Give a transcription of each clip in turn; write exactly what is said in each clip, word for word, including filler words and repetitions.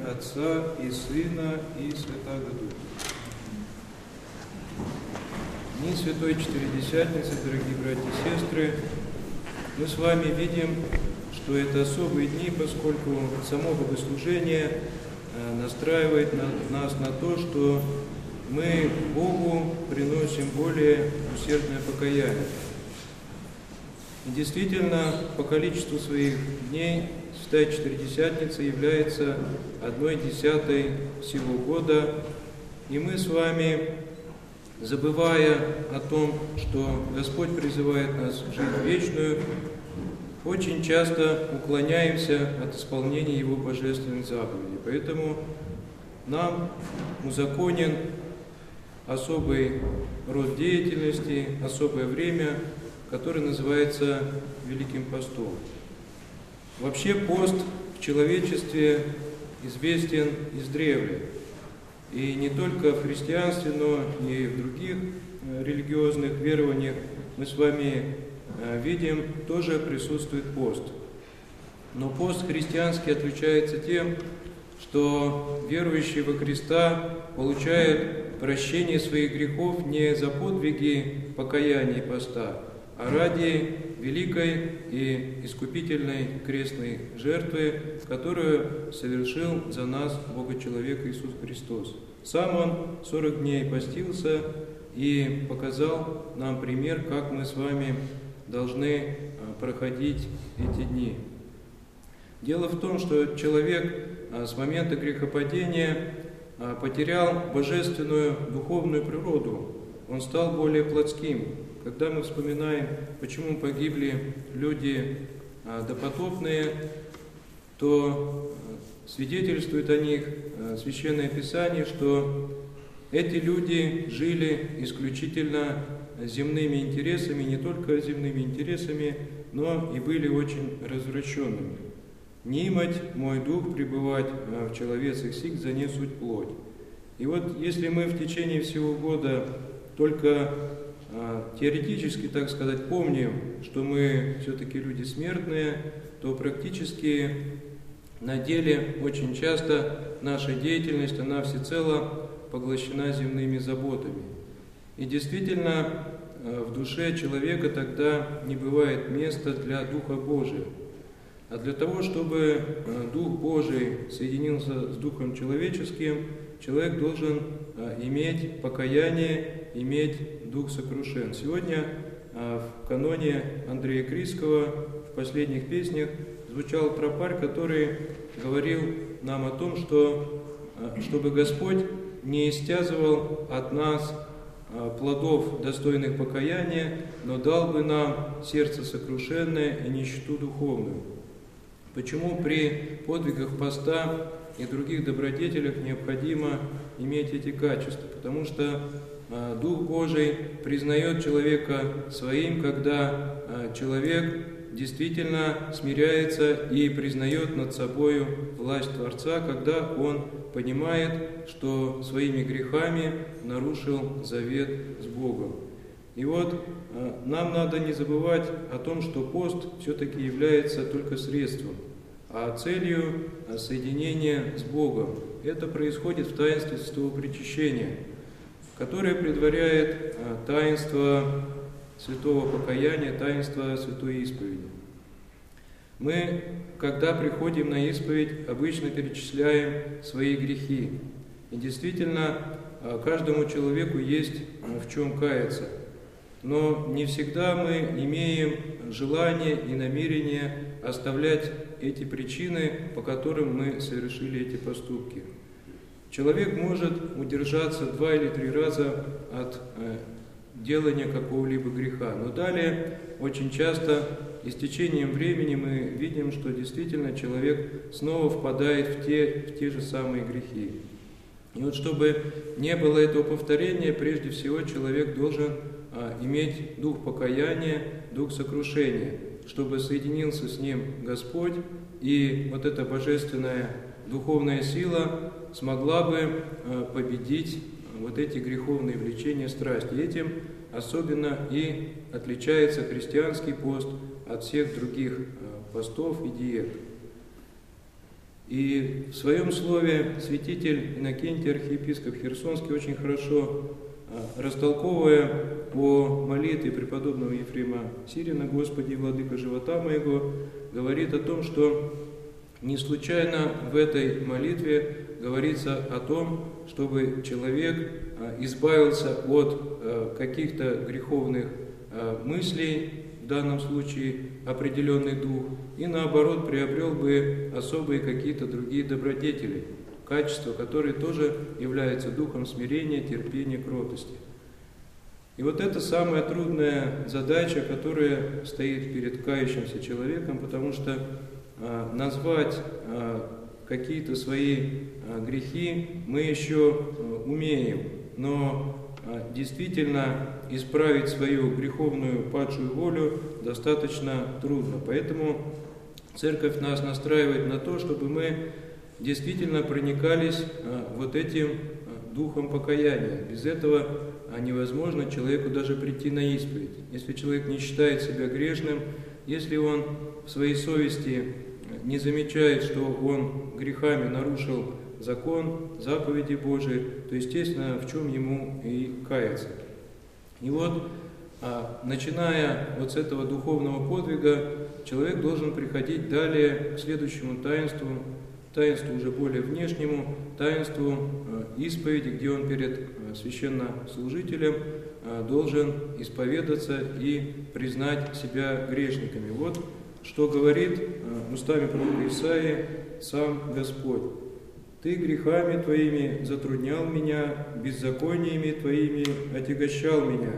Отца и Сына и Святаго Духа. Дни Святой Четыредесятницы, дорогие братья и сестры, мы с вами видим, что это особые дни, поскольку само богослужение настраивает нас на то, что мы Богу приносим более усердное покаяние. И действительно, по количеству своих дней Святая Четыредесятница является одной десятой всего года, и мы с вами, забывая о том, что Господь призывает нас в жизнь вечную, очень часто уклоняемся от исполнения Его божественных заповедей. Поэтому нам узаконен особый род деятельности, особое время, которое называется Великим Постом. Вообще пост в человечестве известен издревле. И не только в христианстве, но и в других религиозных верованиях мы с вами видим, тоже присутствует пост. Но пост христианский отличается тем, что верующий во Христа получает прощение своих грехов не за подвиги покаяния и поста, а ради великой и искупительной крестной жертвы, которую совершил за нас Бога-человек Иисус Христос. Сам Он сорок дней постился и показал нам пример, как мы с вами должны проходить эти дни. Дело в том, что человек с момента грехопадения потерял божественную духовную природу, он стал более плотским. Когда мы вспоминаем, почему погибли люди допотопные, то свидетельствует о них Священное Писание, что эти люди жили исключительно земными интересами, не только земными интересами, но и были очень развращенными. «Не имать мой дух пребывать в человецах сих, за не суть плоть». И вот если мы в течение всего года только теоретически, так сказать, помним, что мы все-таки люди смертные, то практически на деле очень часто наша деятельность, она всецело поглощена земными заботами. И действительно, в душе человека тогда не бывает места для Духа Божия. А для того, чтобы Дух Божий соединился с Духом человеческим, человек должен иметь покаяние, иметь дух сокрушен. Сегодня в каноне Андрея Критского в последних песнях звучал тропарь, который говорил нам о том, что чтобы Господь не истязывал от нас плодов, достойных покаяния, но дал бы нам сердце сокрушенное и нищету духовную. Почему при подвигах поста и других добродетелях необходимо иметь эти качества? Потому что э, Дух Божий признает человека своим, когда э, человек действительно смиряется и признает над собою власть Творца, когда он понимает, что своими грехами нарушил завет с Богом. И вот э, нам надо не забывать о том, что пост все-таки является только средством, а целью соединения с Богом. Это происходит в таинстве Святого Причащения, которое предваряет таинство святого покаяния, таинство святой исповеди. Мы, когда приходим на исповедь, обычно перечисляем свои грехи. И действительно, каждому человеку есть в чем каяться. Но не всегда мы имеем желание и намерение оставлять эти причины, по которым мы совершили эти поступки. Человек может удержаться два или три раза от э, делания какого-либо греха, но далее очень часто и с течением времени мы видим, что действительно человек снова впадает в те, в те же самые грехи. И вот чтобы не было этого повторения, прежде всего человек должен э, иметь дух покаяния, дух сокрушения, чтобы соединился с ним Господь, и вот эта божественная духовная сила смогла бы победить вот эти греховные влечения, страсти. И этим особенно и отличается христианский пост от всех других постов и диет. И в своем слове святитель Иннокентий, архиепископ Херсонский, очень хорошо растолковывая о молитве преподобного Ефрема Сирина «Господи, владыка живота моего», говорит о том, что не случайно в этой молитве говорится о том, чтобы человек избавился от каких-то греховных мыслей, в данном случае определенный дух, и наоборот приобрел бы особые какие-то другие добродетели, качества, которые тоже являются духом смирения, терпения, кротости. И вот это самая трудная задача, которая стоит перед кающимся человеком, потому что а, назвать а, какие-то свои а, грехи мы еще а, умеем, но а, действительно исправить свою греховную падшую волю достаточно трудно. Поэтому Церковь нас настраивает на то, чтобы мы действительно проникались а, вот этим а, духом покаяния. Без этого а, невозможно человеку даже прийти на исповедь. Если человек не считает себя грешным, если он в своей совести не замечает, что он грехами нарушил закон, заповеди Божии, то, естественно, в чем ему и каяться. И вот, а, начиная вот с этого духовного подвига, человек должен приходить далее к следующему таинству, таинству уже более внешнему, таинству исповеди, где он перед священнослужителем должен исповедаться и признать себя грешниками. Вот что говорит устами пророка Исаии сам Господь. «Ты грехами твоими затруднял меня, беззакониями твоими отягощал меня.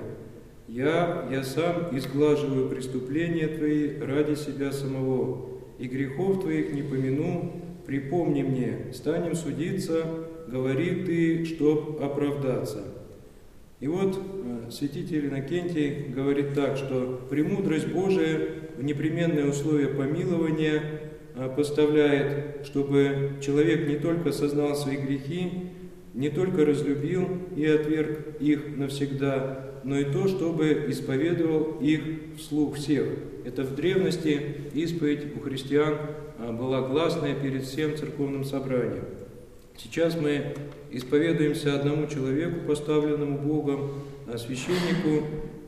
Я, я сам изглаживаю преступления твои ради себя самого, и грехов твоих не помяну. Припомни мне, станем судиться, говори ты, чтоб оправдаться». И вот святитель Иннокентий говорит так, что «премудрость Божия в непременное условие помилования поставляет, чтобы человек не только сознал свои грехи, не только разлюбил и отверг их навсегда, но и то, чтобы исповедовал их вслух всех». Это в древности исповедь у христиан была гласная перед всем церковным собранием. Сейчас мы исповедуемся одному человеку, поставленному Богом, священнику,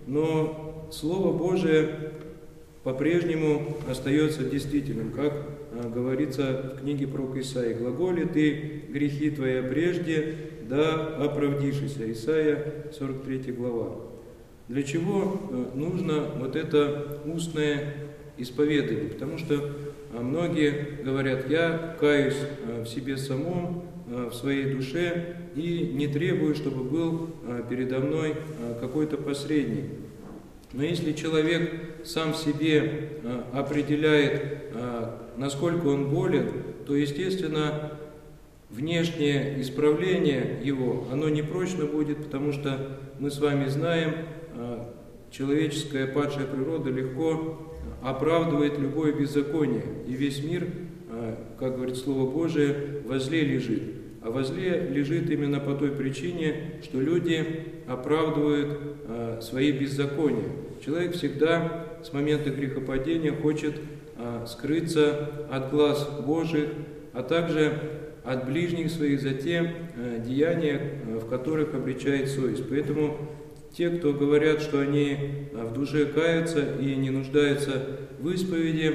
но Слово Божие по-прежнему остается действительным, как говорится в книге пророка Исаии: «Глаголи ты грехи твои прежде, да оправдишься». Исаия, сорок третья глава. Для чего нужно вот это устное исповедание? Потому что многие говорят: я каюсь в себе самом, в своей душе и не требую, чтобы был передо мной какой-то посредник. Но если человек сам себе определяет, насколько он болен, то, естественно, внешнее исправление его, оно непрочно будет, потому что мы с вами знаем, человеческая падшая природа легко оправдывает любое беззаконие, и весь мир, как говорит Слово Божие, во зле лежит. А во зле лежит именно по той причине, что люди оправдывают свои беззакония. Человек всегда с момента грехопадения хочет скрыться от глаз Божьих, а также от ближних своих за те деяния, в которых обличает совесть. Поэтому те, кто говорят, что они в душе каются и не нуждаются в исповеди,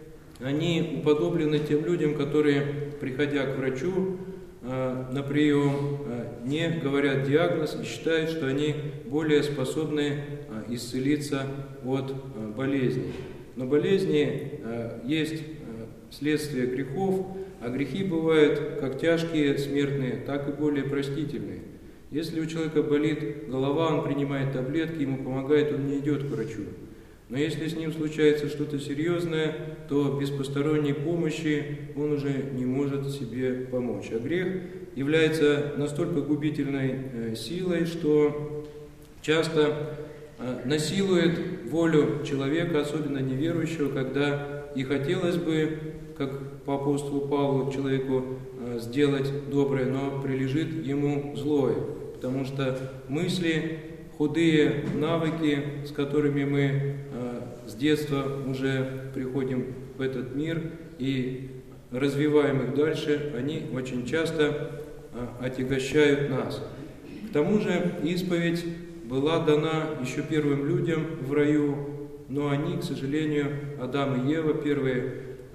они уподоблены тем людям, которые, приходя к врачу на прием, не говорят диагноз и считают, что они более способны исцелиться от болезней. Но болезни есть следствие грехов, а грехи бывают как тяжкие, смертные, так и более простительные. Если у человека болит голова, он принимает таблетки, ему помогает, он не идет к врачу. Но если с ним случается что-то серьезное, то без посторонней помощи он уже не может себе помочь. А грех является настолько губительной силой, что часто насилует волю человека, особенно неверующего, когда и хотелось бы, как по апостолу Павлу, человеку сделать доброе, но прилежит ему злое. Потому что мысли, худые навыки, с которыми мы э, с детства уже приходим в этот мир, и развиваем их дальше, они очень часто отягощают нас. К тому же исповедь была дана еще первым людям в раю, но они, к сожалению, Адам и Ева, первые,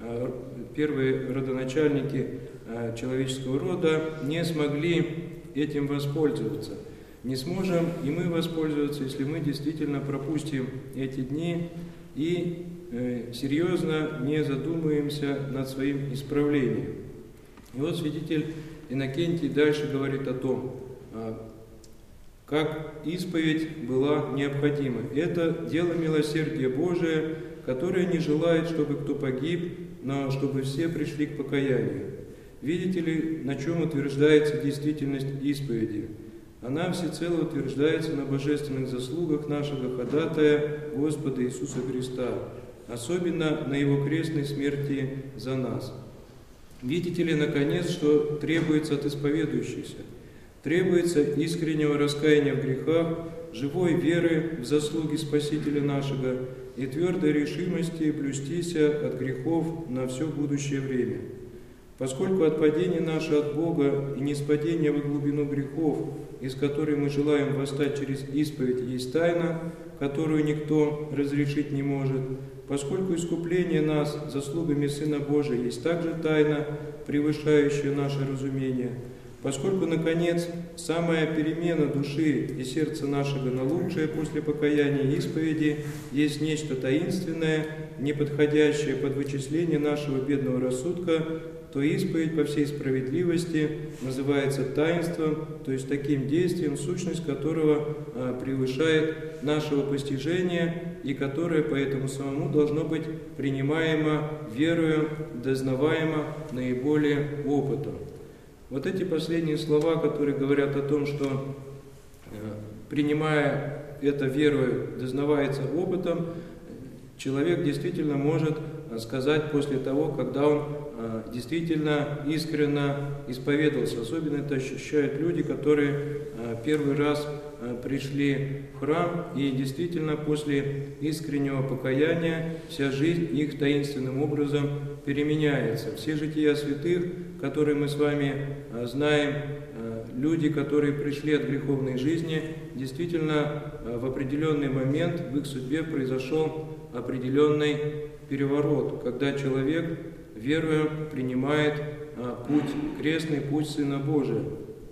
первые родоначальники человеческого рода, не смогли этим воспользоваться. Не сможем и мы воспользоваться, если мы действительно пропустим эти дни и э, серьезно не задумаемся над своим исправлением. И вот святитель Иннокентий дальше говорит о том, э, как исповедь была необходима. Это дело милосердия Божия, которое не желает, чтобы кто погиб, но чтобы все пришли к покаянию. Видите ли, на чем утверждается действительность исповеди? Она всецело утверждается на божественных заслугах нашего ходатая Господа Иисуса Христа, особенно на Его крестной смерти за нас. Видите ли, наконец, что требуется от исповедующихся? Требуется искреннего раскаяния в грехах, живой веры в заслуги Спасителя нашего и твердой решимости блюстися от грехов на все будущее время. Поскольку отпадение наше от Бога и ниспадение во глубину грехов, из которой мы желаем восстать через исповедь, есть тайна, которую никто разрешить не может, поскольку искупление нас заслугами Сына Божия есть также тайна, превышающая наше разумение, поскольку, наконец, самая перемена души и сердца нашего на лучшее после покаяния и исповеди есть нечто таинственное, не подходящее под вычисление нашего бедного рассудка, то исповедь по всей справедливости называется таинством, то есть таким действием, сущность которого а, превышает нашего постижения и которое поэтому самому должно быть принимаемо верою, дознаваемо наиболее опытом. Вот эти последние слова, которые говорят о том, что э, принимая это верою, дознавается опытом, человек действительно может сказать после того, когда он э, действительно искренне исповедовался. Особенно это ощущают люди, которые э, первый раз э, пришли в храм, и действительно после искреннего покаяния вся жизнь их таинственным образом переменяется. Все жития святых, которые мы с вами э, знаем, э, люди, которые пришли от греховной жизни, действительно э, в определенный момент в их судьбе произошел определенный переворот, когда человек, веруя, принимает а, путь, крестный путь Сына Божия.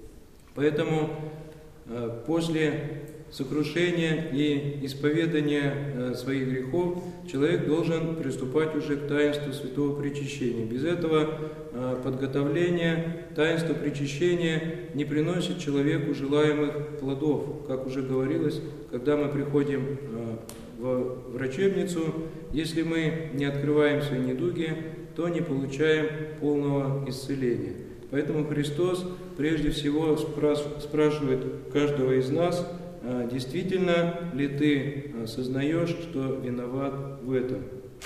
Поэтому а, после сокрушения и исповедания а, своих грехов человек должен приступать уже к таинству святого причащения. Без этого а, подготовления таинство причащения не приносит человеку желаемых плодов. Как уже говорилось, когда мы приходим а, в врачебницу, если мы не открываем свои недуги, то не получаем полного исцеления. Поэтому Христос прежде всего спрашивает каждого из нас, действительно ли ты сознаешь, что виноват в этом.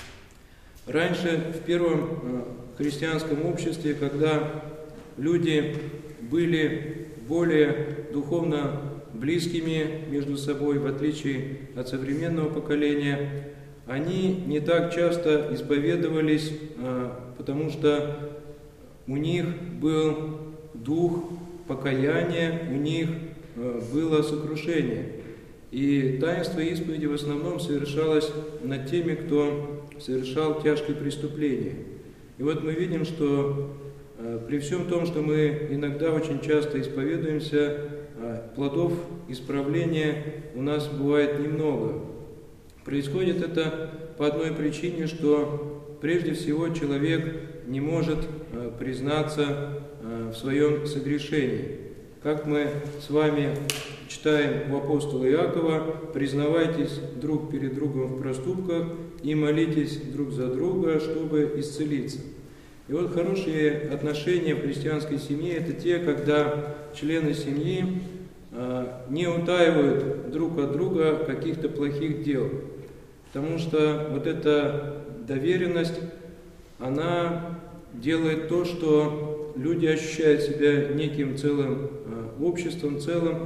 Раньше в первом христианском обществе, когда люди были более духовно близкими между собой, в отличие от современного поколения, они не так часто исповедовались, потому что у них был дух покаяния, у них было сокрушение. И таинство исповеди в основном совершалось над теми, кто совершал тяжкие преступления. И вот мы видим, что при всем том, что мы иногда очень часто исповедуемся, плодов исправления у нас бывает немного. Происходит это по одной причине, что прежде всего человек не может признаться в своем согрешении. Как мы с вами читаем у апостола Иакова: «Признавайтесь друг перед другом в проступках и молитесь друг за друга, чтобы исцелиться». И вот хорошие отношения в христианской семье – это те, когда члены семьи не утаивают друг от друга каких-то плохих дел. Потому что вот эта доверенность, она делает то, что люди ощущают себя неким целым обществом, целым,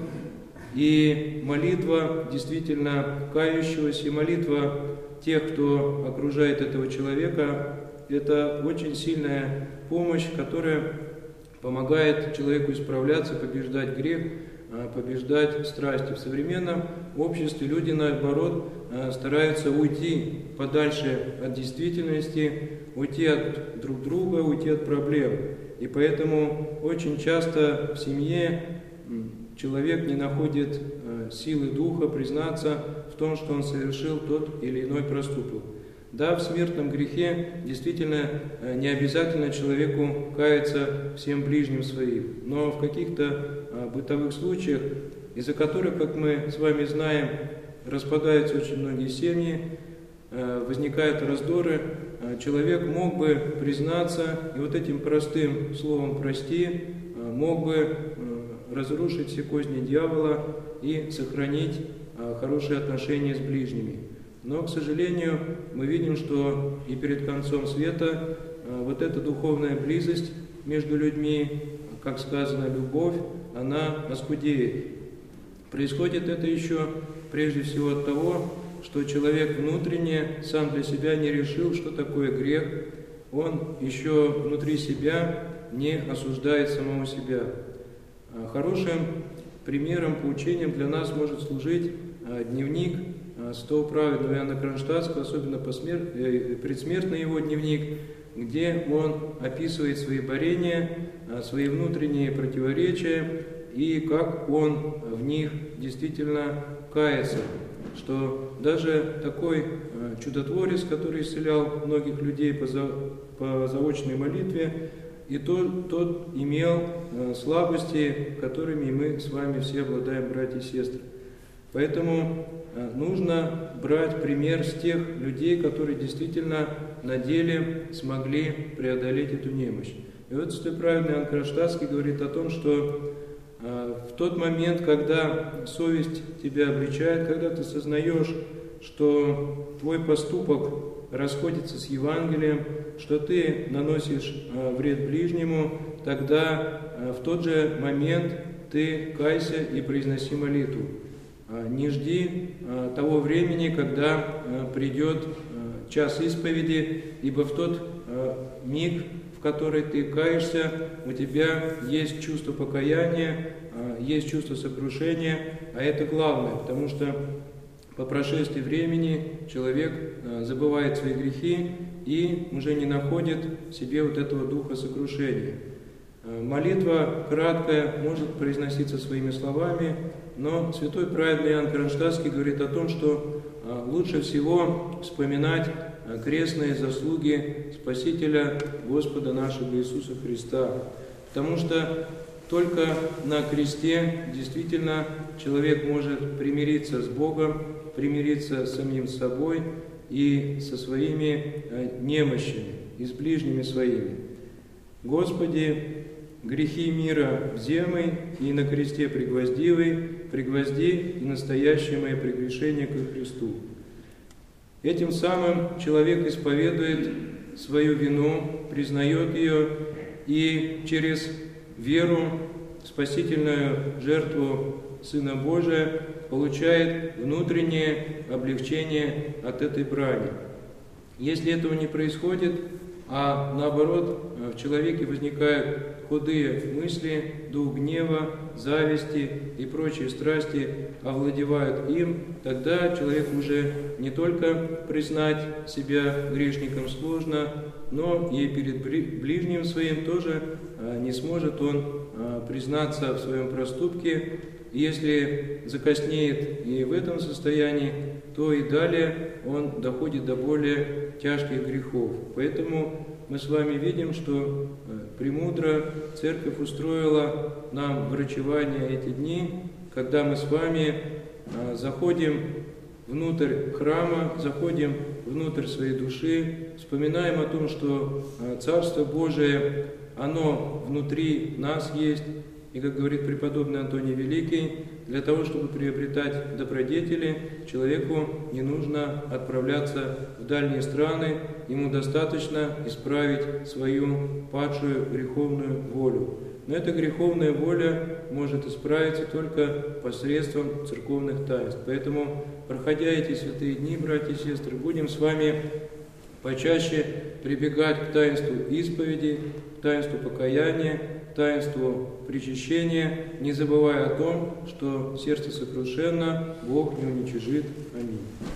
и молитва действительно кающегося, молитва тех, кто окружает этого человека, это очень сильная помощь, которая помогает человеку исправляться, побеждать грех, побеждать страсти. В современном обществе люди, наоборот, стараются уйти подальше от действительности, уйти от друг друга, уйти от проблем. И поэтому очень часто в семье человек не находит силы духа признаться в том, что он совершил тот или иной проступок. Да, в смертном грехе действительно не обязательно человеку каяться всем ближним своим, но в каких-то бытовых случаях, из-за которых, как мы с вами знаем, распадаются очень многие семьи, возникают раздоры, человек мог бы признаться и вот этим простым словом «прости» мог бы разрушить все козни дьявола и сохранить хорошие отношения с ближними. Но, к сожалению, мы видим, что и перед концом света вот эта духовная близость между людьми, как сказано, любовь, она оскудеет. Происходит это еще прежде всего от того, что человек внутренне сам для себя не решил, что такое грех, он еще внутри себя не осуждает самого себя. Хорошим примером, поучением для нас может служить дневник святого праведного Иоанна Кронштадтского, особенно посмер... предсмертный его дневник, где он описывает свои борения, свои внутренние противоречия и как он в них действительно кается. Что даже такой чудотворец, который исцелял многих людей по, за... по заочной молитве, и тот, тот имел слабости, которыми мы с вами все обладаем, братья и сестры. Поэтому нужно брать пример с тех людей, которые действительно на деле смогли преодолеть эту немощь. И вот святой праведный Иоанн Кронштадтский говорит о том, что в тот момент, когда совесть тебя обличает, когда ты сознаешь, что твой поступок расходится с Евангелием, что ты наносишь вред ближнему, тогда в тот же момент ты кайся и произноси молитву. Не жди того времени, когда придет час исповеди, ибо в тот миг, в который ты каешься, у тебя есть чувство покаяния, есть чувство сокрушения, а это главное, потому что по прошествии времени человек забывает свои грехи и уже не находит в себе вот этого духа сокрушения. Молитва краткая может произноситься своими словами, но святой праведный Иоанн Кронштадтский говорит о том, что лучше всего вспоминать крестные заслуги Спасителя Господа нашего Иисуса Христа, потому что только на кресте действительно человек может примириться с Богом, примириться с самим собой и со своими немощами, и с ближними своими. Господи, грехи мира вземы, и на кресте пригвоздивый, пригвозди и настоящее мое прегрешение ко Христу. Этим самым человек исповедует свою вину, признает ее и через веру в спасительную жертву Сына Божия получает внутреннее облегчение от этой брани. Если этого не происходит, а наоборот в человеке возникают худые мысли, дух гнева, зависти и прочие страсти овладевают им, тогда человек уже не только признать себя грешником сложно, но и перед ближним своим тоже не сможет он признаться в своем проступке. Если закоснеет и в этом состоянии, то и далее он доходит до более тяжких грехов. Поэтому мы с вами видим, что премудро Церковь устроила нам врачевание эти дни, когда мы с вами заходим внутрь храма, заходим внутрь своей души, вспоминаем о том, что Царство Божие, оно внутри нас есть. И, как говорит преподобный Антоний Великий, для того, чтобы приобретать добродетели, человеку не нужно отправляться в дальние страны, ему достаточно исправить свою падшую греховную волю. Но эта греховная воля может исправиться только посредством церковных таинств. Поэтому, проходя эти святые дни, братья и сестры, будем с вами почаще прибегать к таинству исповеди, к таинству покаяния, к таинству причащения, не забывая о том, что сердце сокрушенно Бог не уничижит. Аминь.